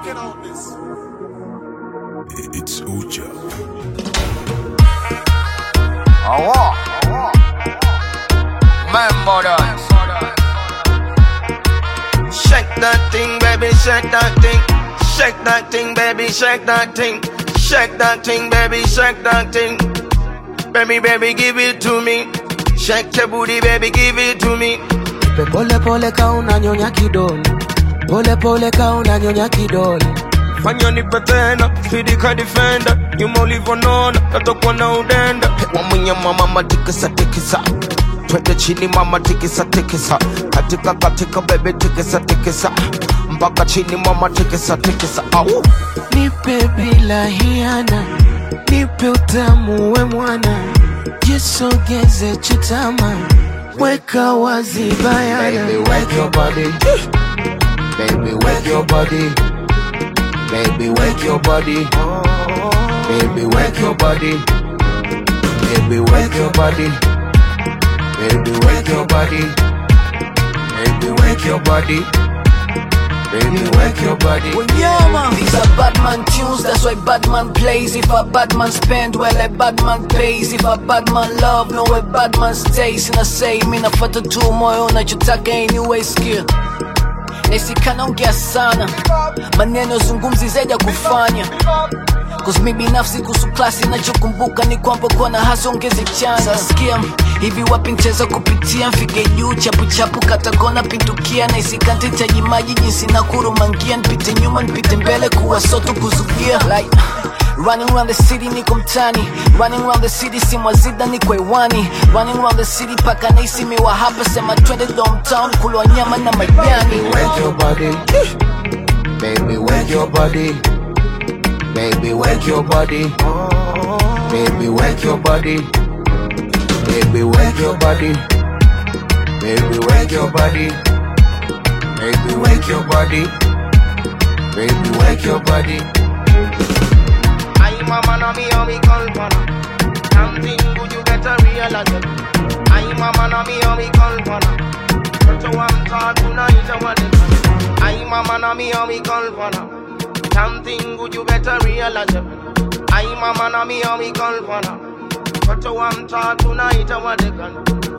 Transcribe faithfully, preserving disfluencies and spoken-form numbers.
Working on this. It's Uja. Oh, oh. Remember that. Shake that thing, baby, shake that thing. Shake that thing, baby, shake that thing. Shake that thing, baby, shake that thing. Baby, baby, give it to me. Shake your booty, baby, give it to me. Pole pole ka unanyonya kidole, pole pole ka unanyonya kidole. Fanya nipe tena, fidika defender. Nyuma ulivonona, tatokuwa na udenda. Wamunya mama tikisa tikisa. Twende chini mama tikisa tikisa. Katika katika baby tikisa tikisa. Mpaka chini mama tikisa tikisa. Au Nipe bila hiana, nipe utamu we mwana. Jisogeze chutama, weka wazi bayana. baby, wake your body. Baby, wake your body. Baby, wake your body. Baby, wake your body. Baby, wake your body. Baby, wake your body. Baby, wake your body. Baby, wake your body. Yeah, man. These are bad man tunes, that's why bad man plays. If a bad man spend, well a bad man pays. If a bad man love, no a bad man stays. And I say, mi nafata tu moyo unachotaka anyway skill. Nesikana ongea sana, maneno zungumzi zaidi ya kufanya. Cause mi binafsi kuhusu klasi nachokumbuka ni kwamba kwa na hasa ongeze changa. Sikia, hivi wapi ncheza kupitia mfike juu chapu chapu katakona pintukia. Na isikante itaji maji jinsi na kurumangia. Nipite nyuma nipite mbele kuwa soto kuzugia. Like running around the city niko mtani, running around the city si mwazida niko hewani. Running around the city paka naisi miwa hapa sema twende downtown kulwa nyama na majani. Wake your body. Baby, wake your body. Baby, wake your body. Baby, wake your body. Baby, wake your body. Baby, wake your body. Baby, wake your body. Baby, wake your body. I'm a man of me, oh me Kalpana. Something would you better realize it. I'm a man of me, oh me Kalpana. But you want to tonight, I want it. I'm a man of me, oh me Kalpana. Something good you better realize it. I'm a man of me, oh me Kalpana. But you want to tonight, I want it.